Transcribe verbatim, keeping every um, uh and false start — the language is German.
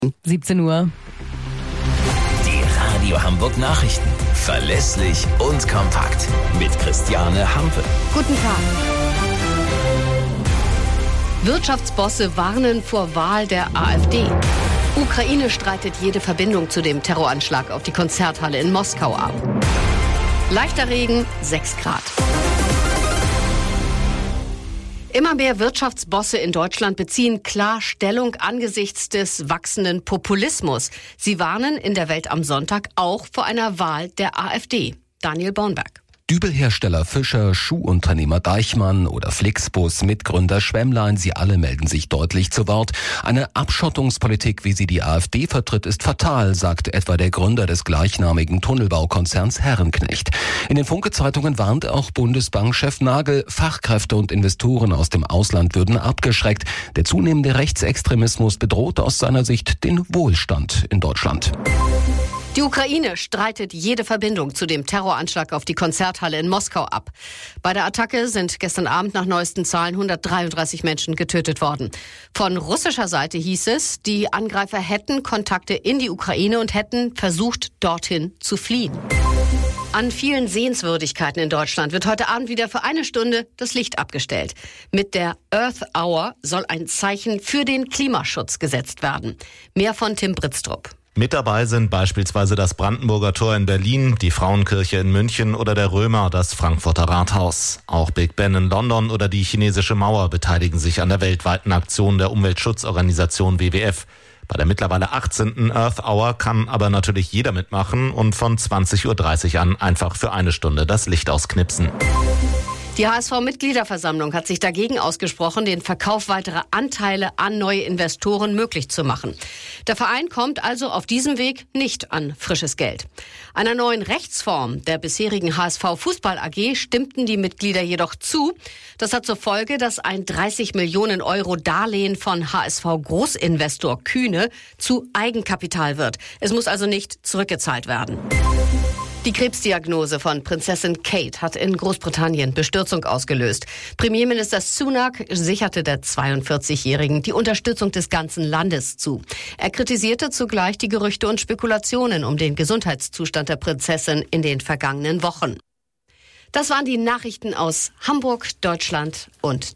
siebzehn Uhr. Die Radio Hamburg Nachrichten. Verlässlich und kompakt. Mit Christiane Hampe. Guten Tag. Wirtschaftsbosse warnen vor Wahl der AfD. Ukraine streitet jede Verbindung zu dem Terroranschlag auf die Konzerthalle in Moskau ab. Leichter Regen, sechs Grad. Immer mehr Wirtschaftsbosse in Deutschland beziehen klar Stellung angesichts des wachsenden Populismus. Sie warnen in der Welt am Sonntag auch vor einer Wahl der AfD. Daniel Bornberg. Dübelhersteller Fischer, Schuhunternehmer Deichmann oder Flixbus, Mitgründer Schwemmlein, sie alle melden sich deutlich zu Wort. Eine Abschottungspolitik, wie sie die AfD vertritt, ist fatal, sagt etwa der Gründer des gleichnamigen Tunnelbaukonzerns Herrenknecht. In den Funke-Zeitungen warnt auch Bundesbankchef Nagel, Fachkräfte und Investoren aus dem Ausland würden abgeschreckt. Der zunehmende Rechtsextremismus bedroht aus seiner Sicht den Wohlstand in Deutschland. Die Ukraine streitet jede Verbindung zu dem Terroranschlag auf die Konzerthalle in Moskau ab. Bei der Attacke sind gestern Abend nach neuesten Zahlen hundertdreiunddreißig Menschen getötet worden. Von russischer Seite hieß es, die Angreifer hätten Kontakte in die Ukraine und hätten versucht, dorthin zu fliehen. An vielen Sehenswürdigkeiten in Deutschland wird heute Abend wieder für eine Stunde das Licht abgestellt. Mit der Earth Hour soll ein Zeichen für den Klimaschutz gesetzt werden. Mehr von Tim Britztrup. Mit dabei sind beispielsweise das Brandenburger Tor in Berlin, die Frauenkirche in München oder der Römer, das Frankfurter Rathaus. Auch Big Ben in London oder die chinesische Mauer beteiligen sich an der weltweiten Aktion der Umweltschutzorganisation W W F. Bei der mittlerweile achtzehnten Earth Hour kann aber natürlich jeder mitmachen und von zwanzig Uhr dreißig an einfach für eine Stunde das Licht ausknipsen. Die H S V-Mitgliederversammlung hat sich dagegen ausgesprochen, den Verkauf weiterer Anteile an neue Investoren möglich zu machen. Der Verein kommt also auf diesem Weg nicht an frisches Geld. Einer neuen Rechtsform der bisherigen H S V Fußball A G stimmten die Mitglieder jedoch zu. Das hat zur Folge, dass ein dreißig Millionen Euro Darlehen von H S V-Großinvestor Kühne zu Eigenkapital wird. Es muss also nicht zurückgezahlt werden. Die Krebsdiagnose von Prinzessin Kate hat in Großbritannien Bestürzung ausgelöst. Premierminister Sunak sicherte der zweiundvierzigjährigen die Unterstützung des ganzen Landes zu. Er kritisierte zugleich die Gerüchte und Spekulationen um den Gesundheitszustand der Prinzessin in den vergangenen Wochen. Das waren die Nachrichten aus Hamburg, Deutschland und